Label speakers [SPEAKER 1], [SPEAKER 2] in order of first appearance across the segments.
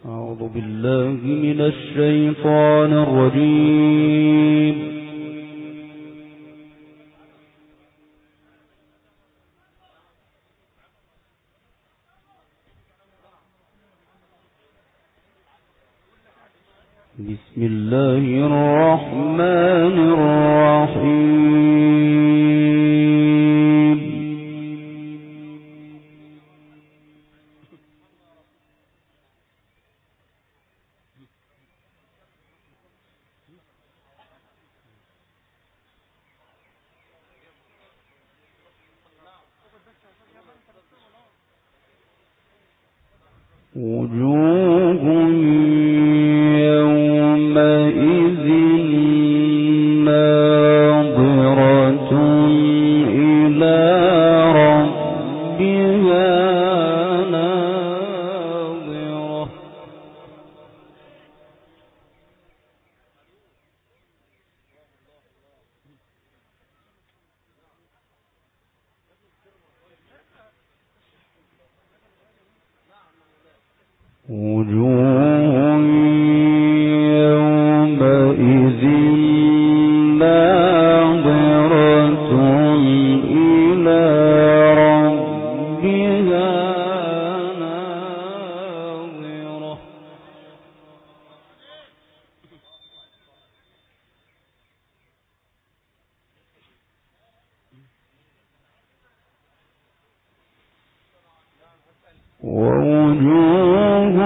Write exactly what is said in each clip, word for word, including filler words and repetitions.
[SPEAKER 1] أعوذ بالله من الشيطان الرجيم. بسم الله الرحمن الرحيم. وجوه يومئذ ناظرة إلى ربها ناظرة. وجوه يومئذ ناظرة إلى ربها ناظرة. ووجوه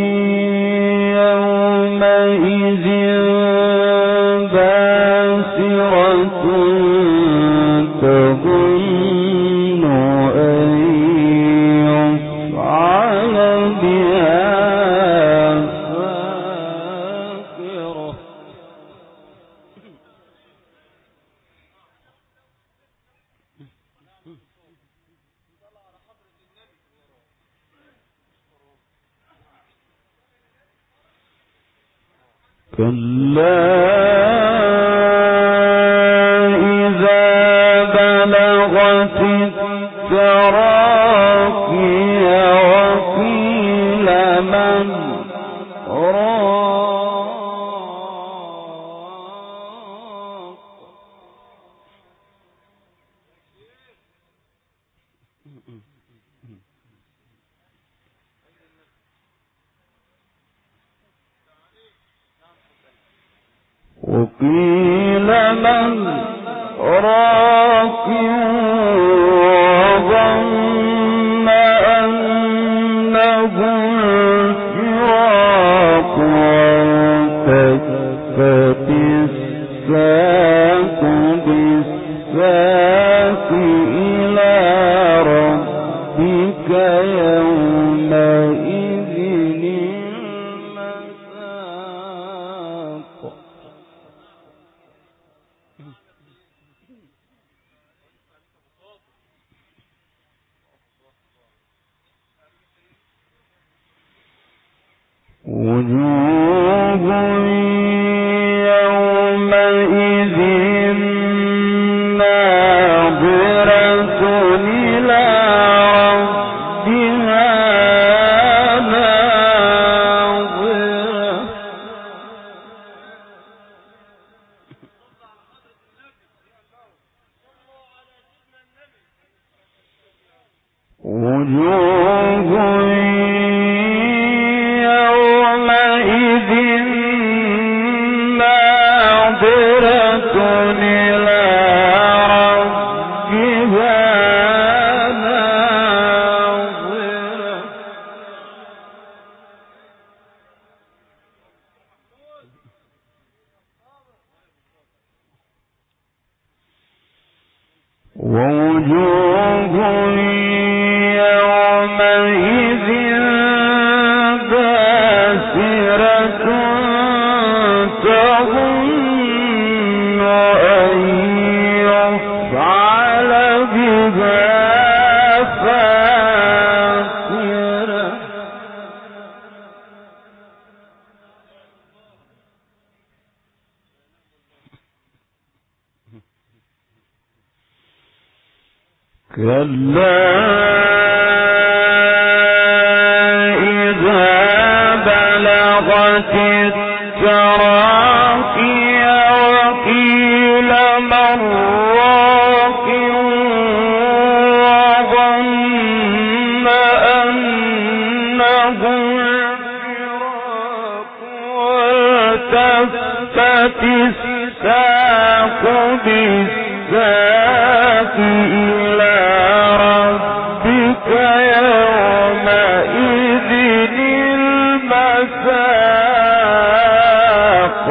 [SPEAKER 1] يومئذ باسرة تظن أن يفعل بها فاقرة. كلا إذا بلغت التراقي وقيل من راق. وقيل من راق وظن أنه الفراق والتفت الساق بالساق إلى ربك يومئذ المساق. وجوه يومئذ ناظرة إلى ربها ناظرة. وجوه يومئذ ناظرة إلى ربها ناظرة. ووجوه يومئذ باسرة تظن أن يفعل بها فاقرة. كلا إذا بلغت التراقي وقيل مراق وظن أنه الفراق والتفت الساق بالساق إلى ربك يومئذ المساق.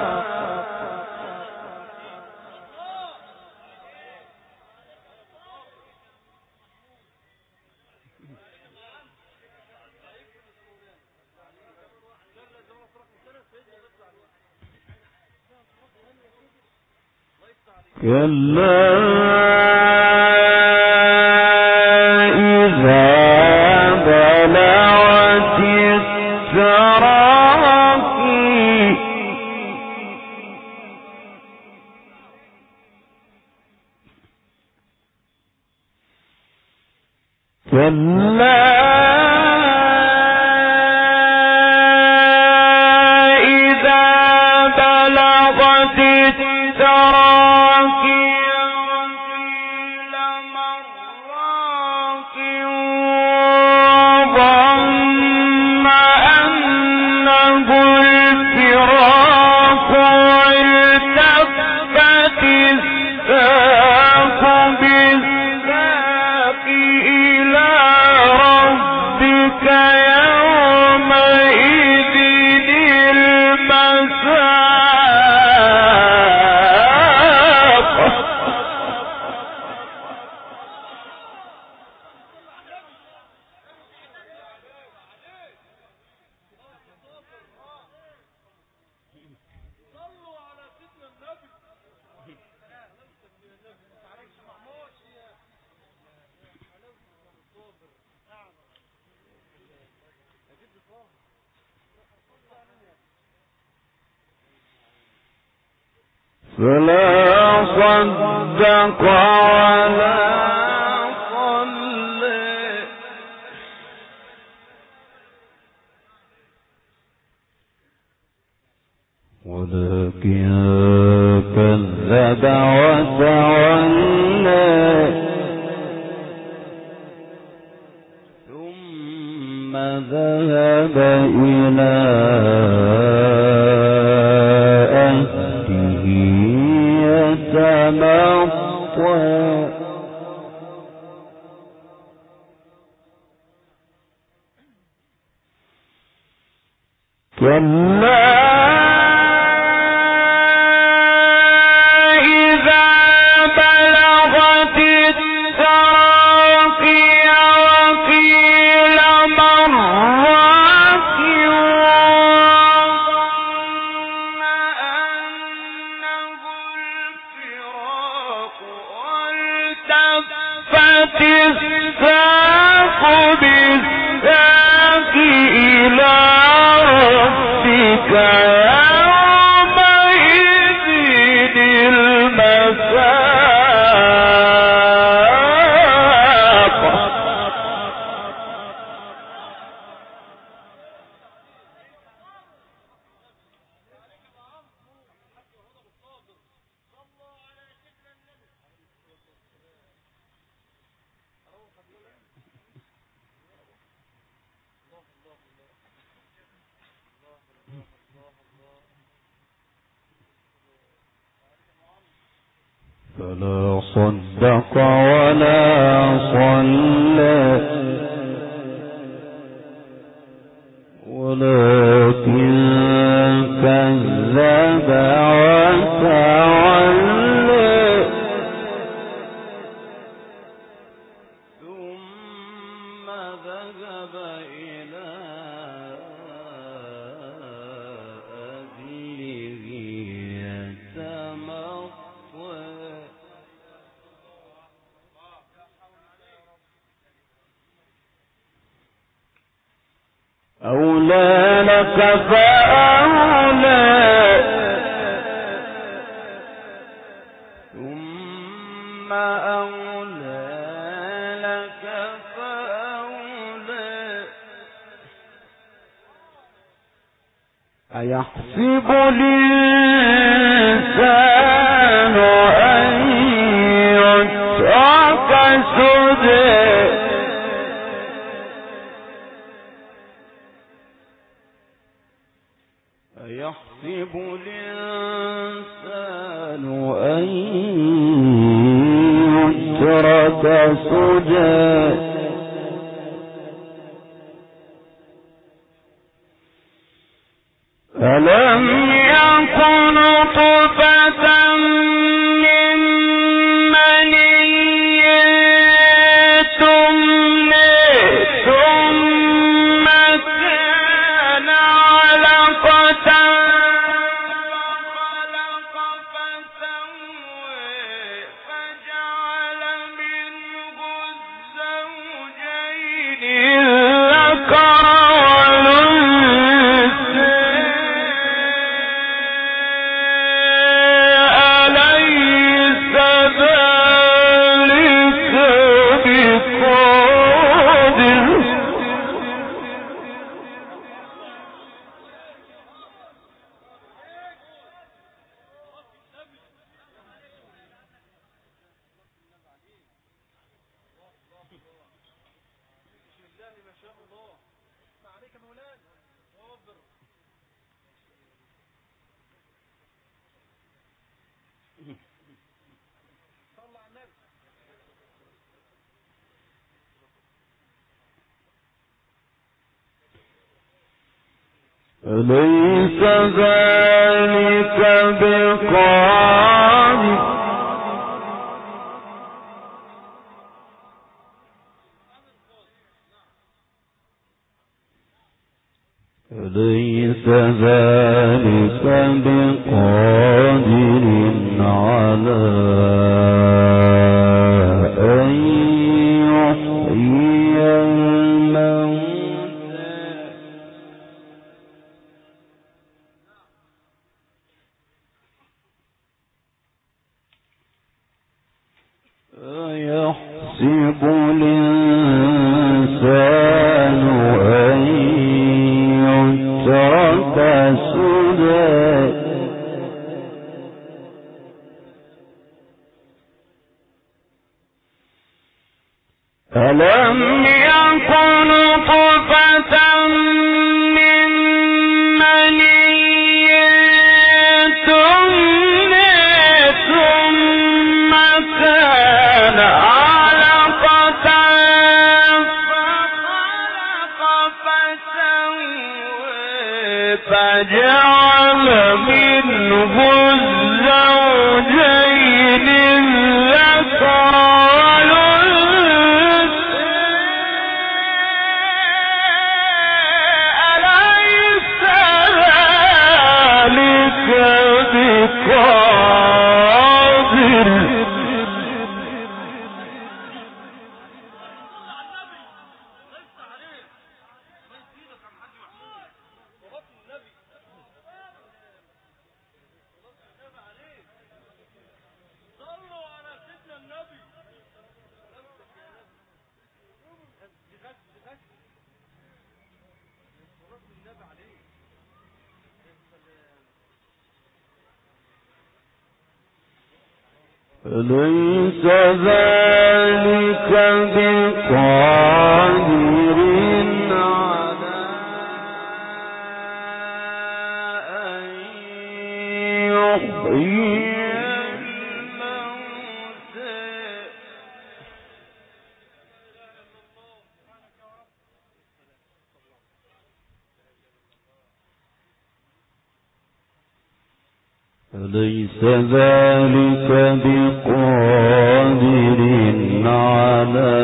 [SPEAKER 1] كلا إذا بلغت التراقي كلا إذا بلغت التراقي وقيل مراق وظن أنه الفراق والتفت الساق بالساق إلى ربك يومئذ المساق. فلا صدق ولا صلى ولكن كذب وتولى ثم ذهب إلى أهله يتمطى. كلا إذا بلغت التراقي وقيل مراق وظن أنه الفراق والتفت الساق بالساق إلى ربك يومئذ المساق. فلا صدق ولا صلى ولكن كذب وتولى ثم ذهب إلى أهله يتمطى. أولى لك فأولى ثم أولى لك فأولى أيحسب الإنسان أن يترك سدى أيحسب الإنسان أن يترك سدى ألم يكن طفة من مني تمنى ثم كان علقة فخلق فسوى فجعل منه الزوجين الذكر أليس ذلك بقادر أليس ذلك بقادر على أن يحيي الموتى أيحسب الإنسان أن يترك سدى ألم يكن طفة من مني تمنى ثم كان علقة فخلق فسوى فجعل منه الزوجين الذكر ليس ذلك بقادر على أن يحيي الموتى ليس ذلك بقادر على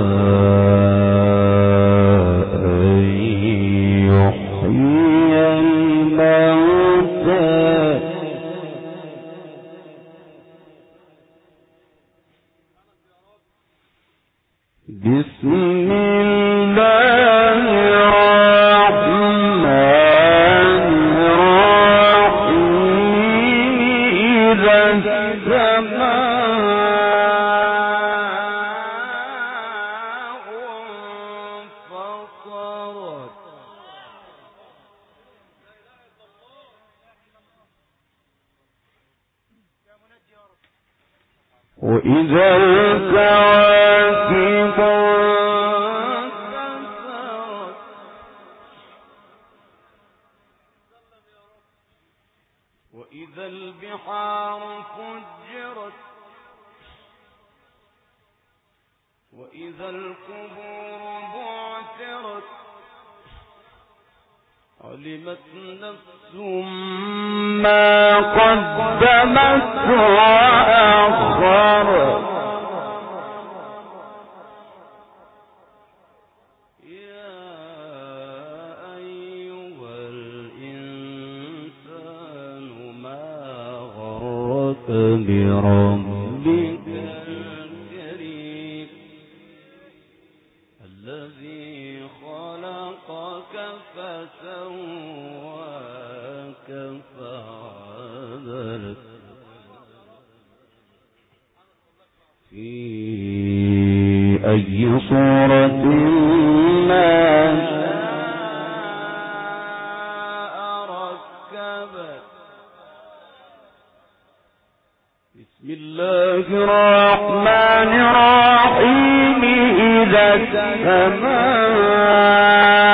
[SPEAKER 1] أن يحيي الموتى بسم الله الرحمن الرحيم إذا السماء انفطرت وإذا الكواكب انكسرت وإذا البحار فجرت وإذا القبور بعثرت علمت نفس ما قدمت وأخرت يا أيها الإنسان ما غرك بربك الكريم الذي خلقك فسواك فعدلك في أي صورة ما شاء ركبك بسم الله الرحمن الرحيم إذا السماء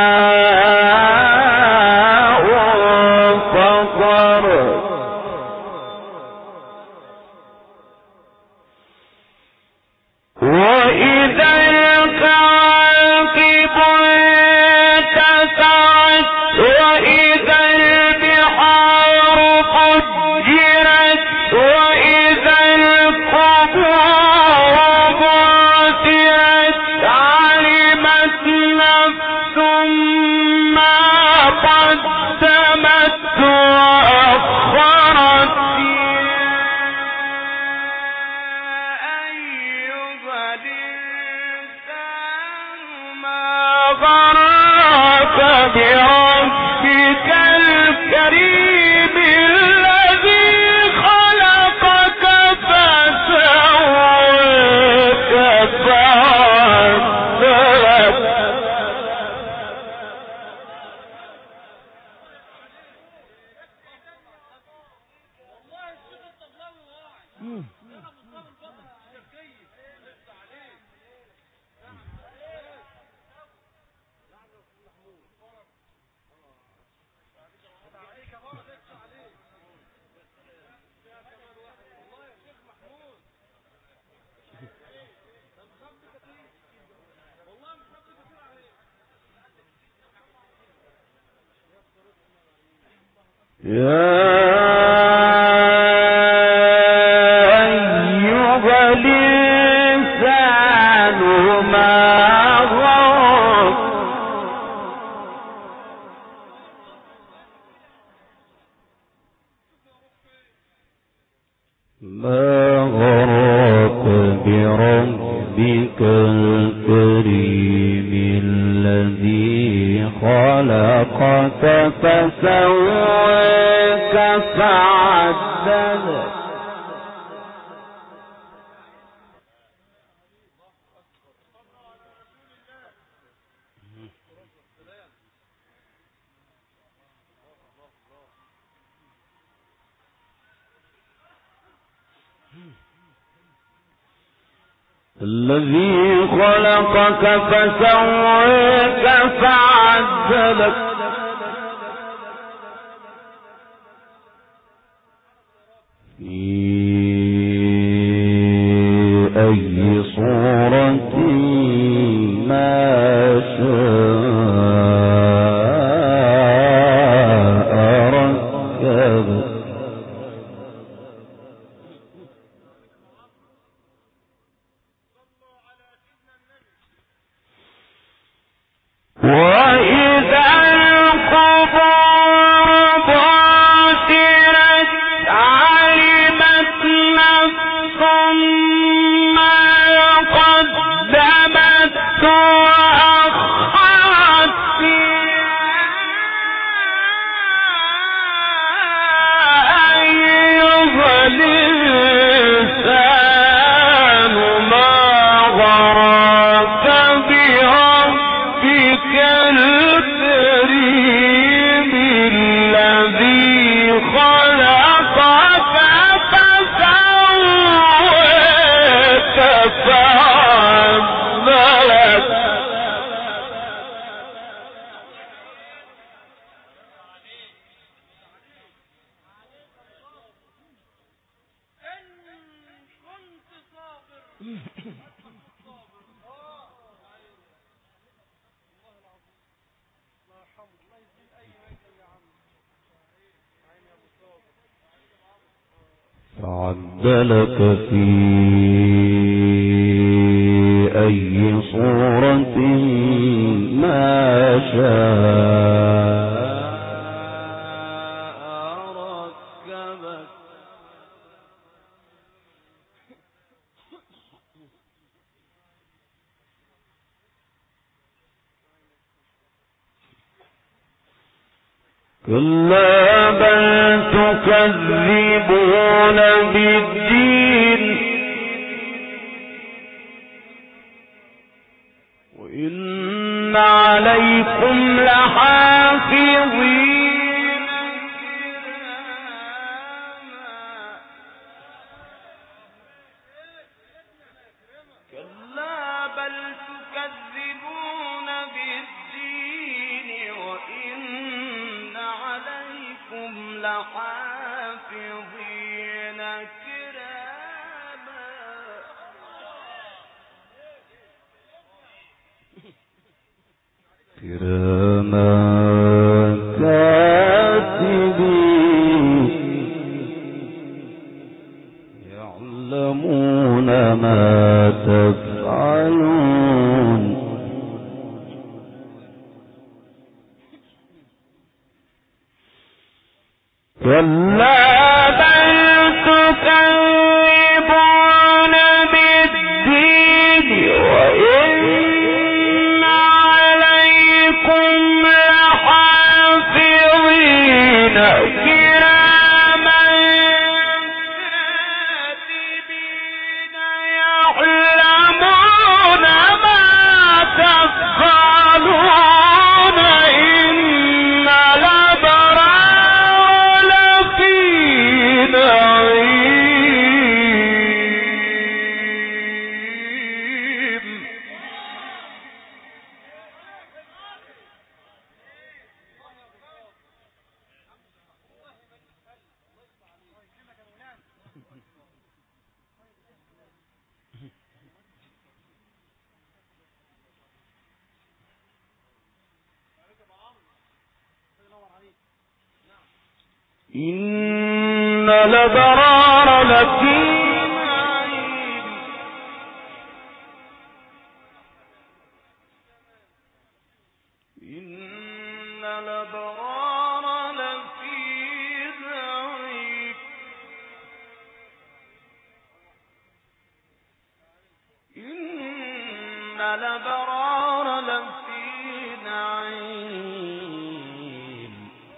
[SPEAKER 1] بربك الكريم الذي خلقك فسواك فعدلك يا أيها الإنسان ما غرك ما غرك بربك الكريم الذي خلقك فسواك فعدلك الذي خلقك فسواك فعدلك في أي صورة ما شاء ركبك وإذا فعدلك في أي صورة ما شاء ركبك كلا بل تكذبون بالدين وإن عليكم لحافظين كلا بل تكذبون بالدين وإن عليكم لحافظين كراما كراما كاتبين يعلمون ما تفعلون كلا بل تكذبون بالدين وإن عليكم لحافظين كراما كاتبين يعلمون ما تفعلون إن الأبرار لفي نعيم إن الأبرار لفي نعيم إن الأبرار لفي نعيم إن الأبرار لفي نعيم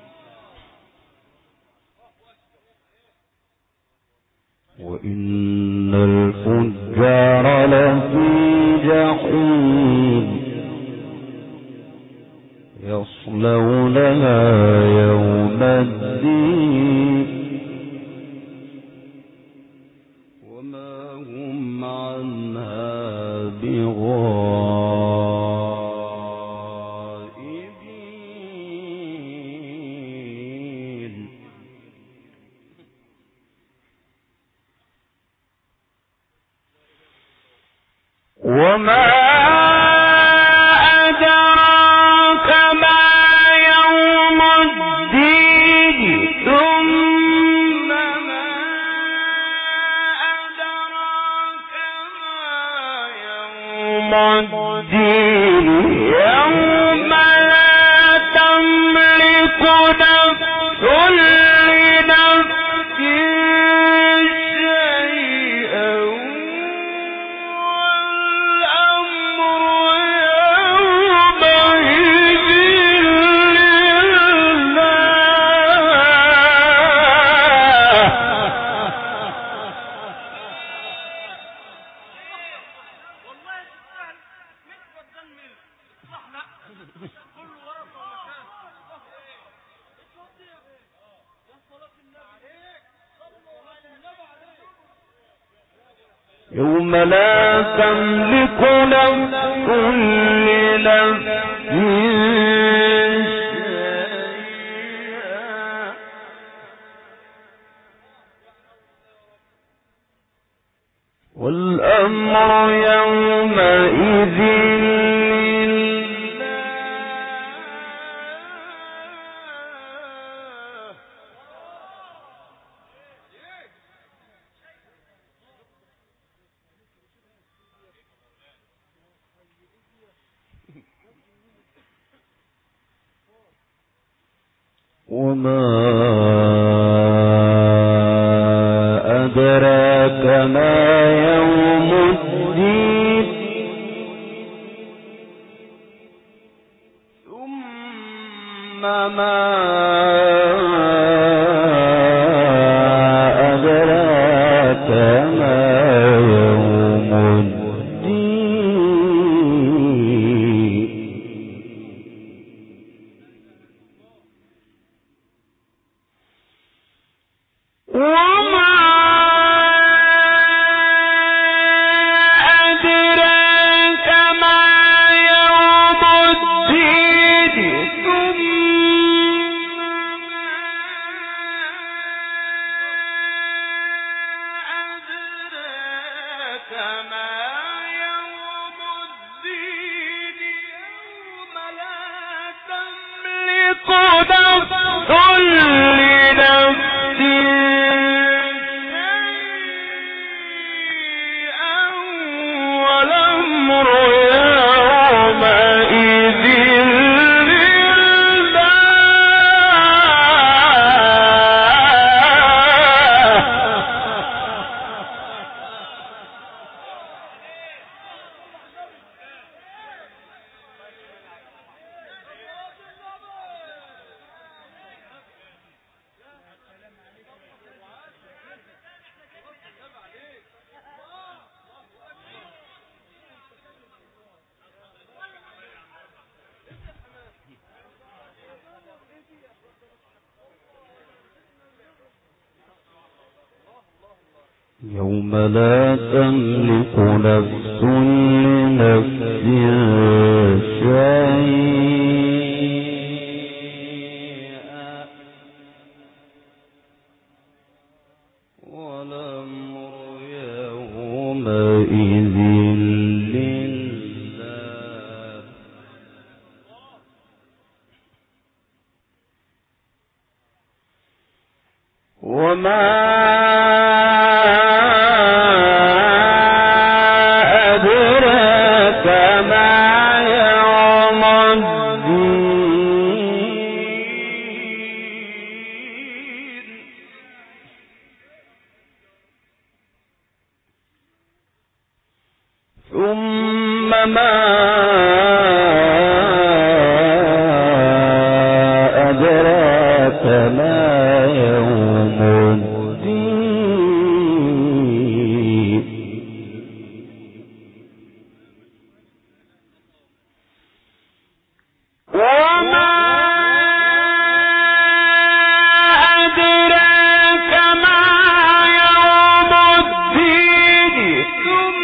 [SPEAKER 1] وإن الفجار لفي جحيم يصلونها يوم الدين وما هم عنها بغائبين وما أدراك ما يوم الدين ثم ما أدراك ما يوم الدين يوم لا تملك نفس لنفس شيئا يوم لا تملك نفس لنفس شيئا والأمر وما أدراك ما يوم الدين ثم ما أدراك ما يوم الدين وما أدراك ما يوم الدين ثم أدراك ما يوم الدين يوم لا تملك نفس لنفس يوم لا تملك نفس لنفس شيئا والأمر يومئذ لله وما ثم ما أدراك ما يوم الدين وما أدراك ما يوم الدين ثم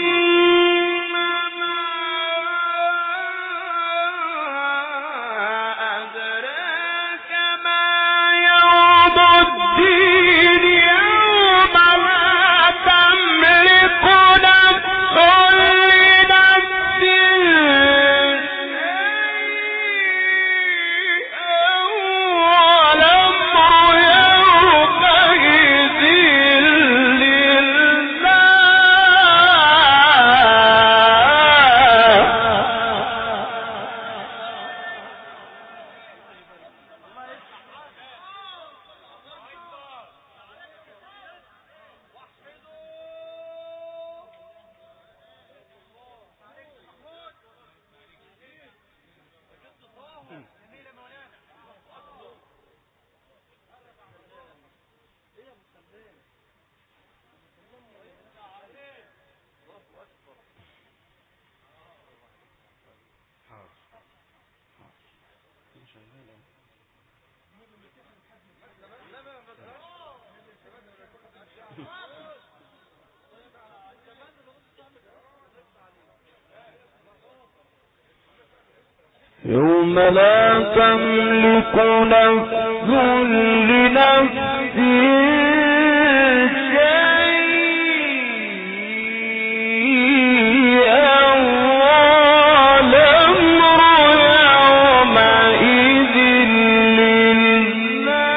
[SPEAKER 1] يوم لا تملك نفس لنفس شيئا والأمر يومئذ لله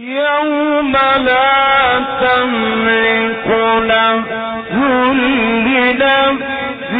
[SPEAKER 1] يوم لا تملك نفس لنفس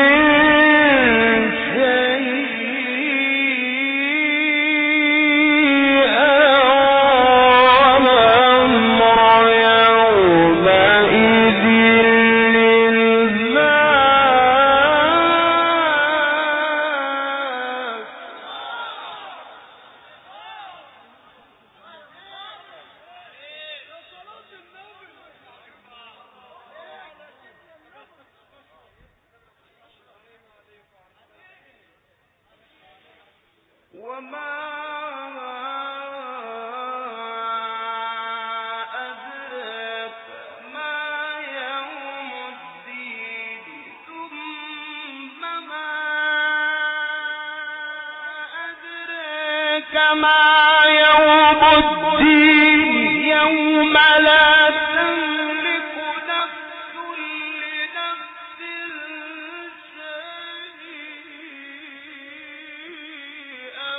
[SPEAKER 1] كما يوم الدين يوم لا تملك نفس لنفس شيئا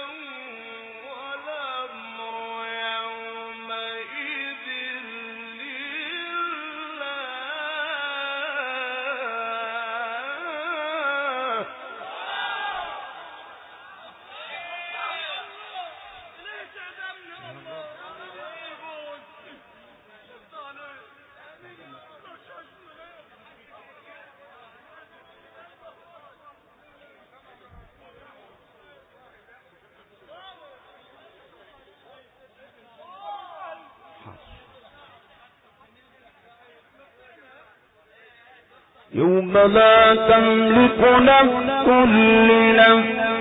[SPEAKER 1] والأمر يومئذ لله. يوم لا تملك نفس لنفس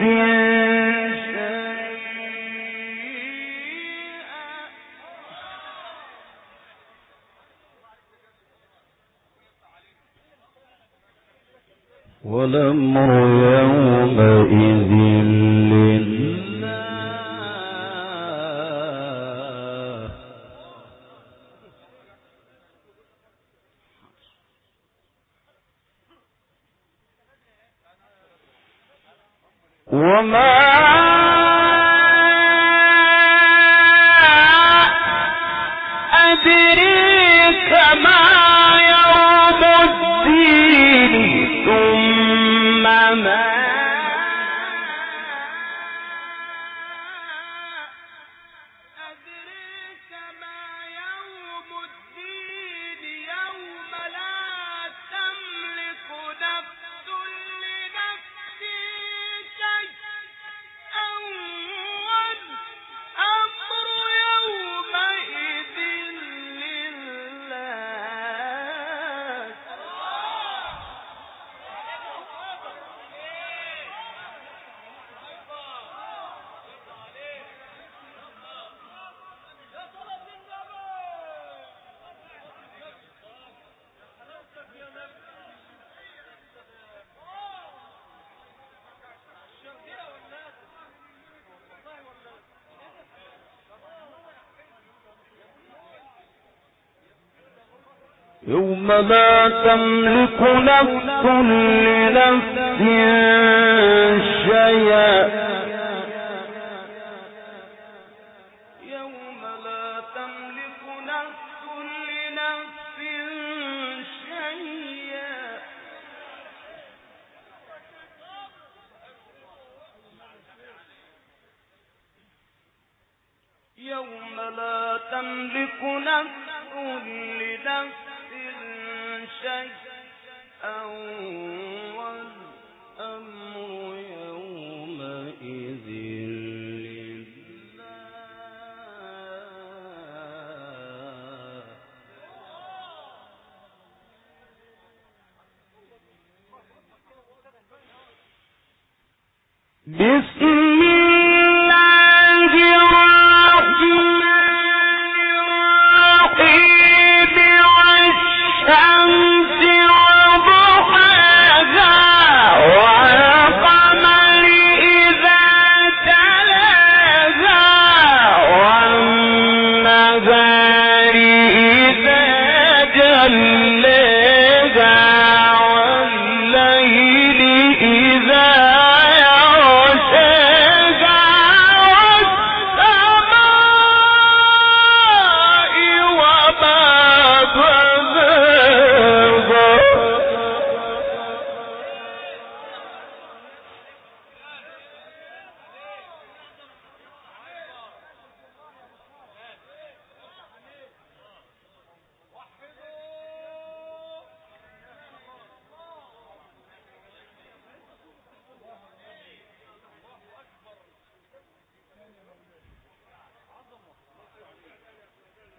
[SPEAKER 1] والأمر يومئذ لله. وما أدريك ما يوم الدين ثم ما أدريك ما يوم الدين يوم لا تملك نفس لنفس شيئا والأمر يومئذ لله. يوم لا تملك نفس لنفس شيئا يوم لا تملك نفس لنفس شيئا يوم لا تملك نفس لنفس شيئا والأمر يومئذ لله. بسم الله الرحمن الرحيم والشمس وضحاها والقمر إذا تلاها والنهار إذا جلاها والليل إذا يغشاها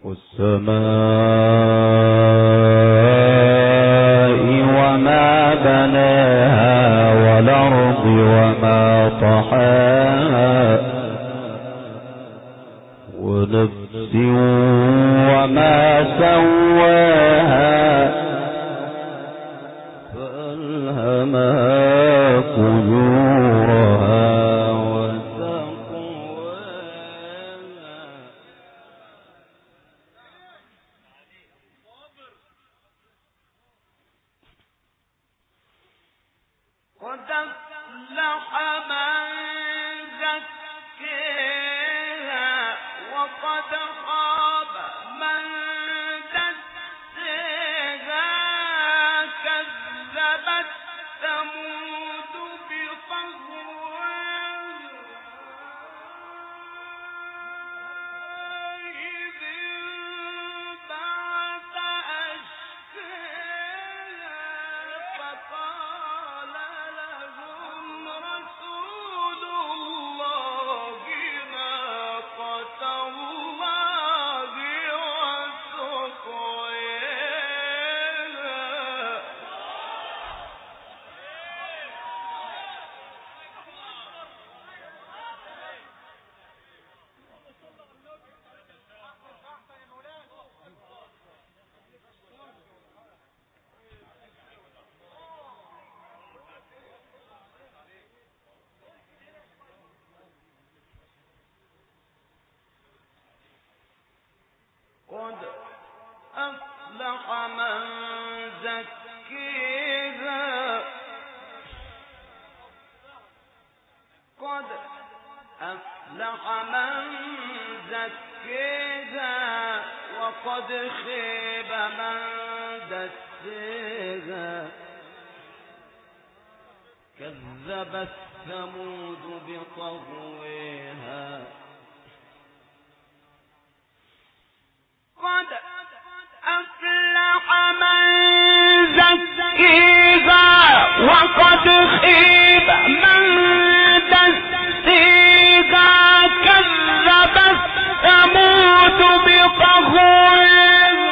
[SPEAKER 2] والسماء وما بناها والأرض وما طحاها ونفس وما سواها فألهمها فجورها
[SPEAKER 3] قد أفلح من زكيها قد أفلح من زكيها وقد خيب من دساها كذبت ثمود بطغواها قد أفلح من زكيها وقد خيب من دساها كذبت ثمود بطغواها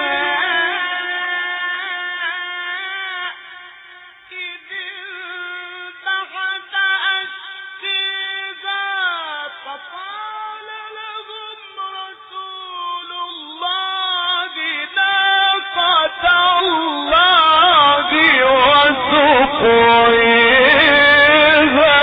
[SPEAKER 3] إذ انبعث أشقاها فقال لهم رسول الله ناقة الله وسقياها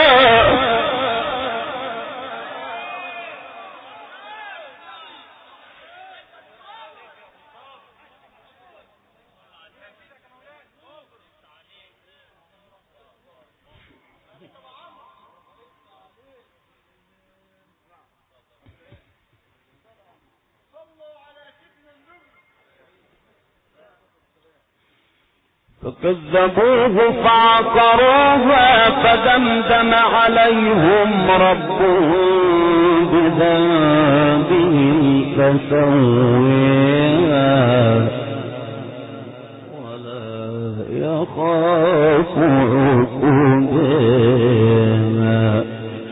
[SPEAKER 2] فكذبوه فعقروها فدمدم عليهم ربهم بذنبهم فسواها ولا يخاف عقباها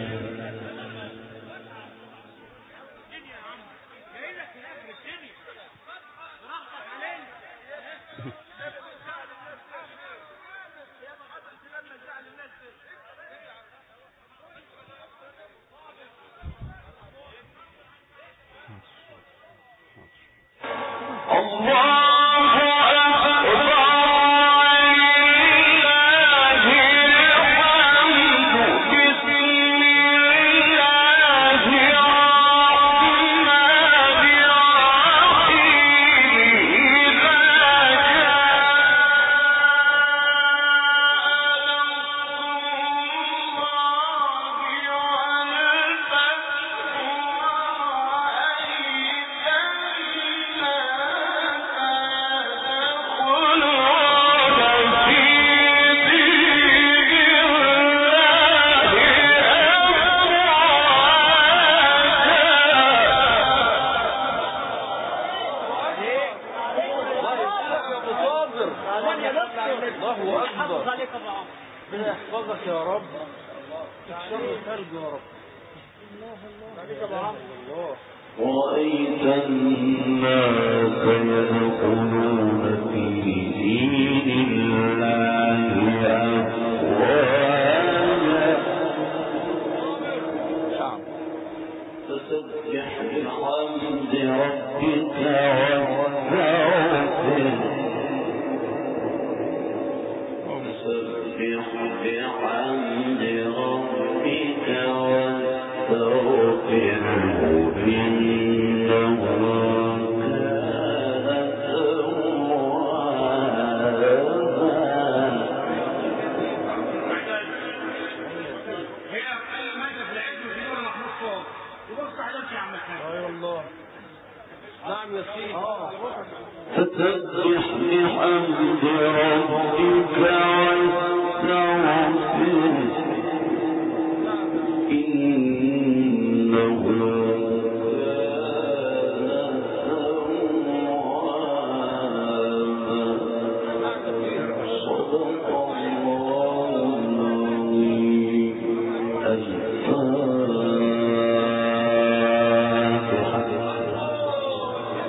[SPEAKER 4] يحفظك يا رب تكسر الثلج يا رب. الله الله
[SPEAKER 2] رأيت الناس يدخلون في دين الله أفواجا فسبح بحمد ربك واستغفره فسبح بحمد ربك واستغفره إنه
[SPEAKER 4] نعم يا سيدي.
[SPEAKER 2] فسبح بحمد ربك